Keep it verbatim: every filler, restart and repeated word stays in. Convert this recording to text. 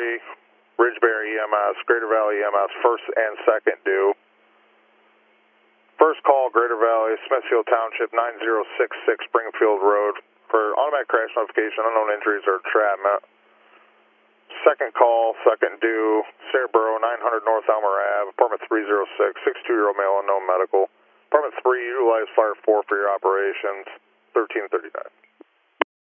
three, Ridgeberry E M S, Greater Valley E M S, first and second due. First call, Greater Valley, Smithfield Township, nine zero six six Springfield Road, for automatic crash notification, unknown injuries or entrapment. Second call, second due, Saraboro, nine hundred North Elmer Avenue, apartment three oh six, sixty-two-year-old male, unknown medical. Apartment three, utilize Fire four for your operations, thirteen thirty-nine.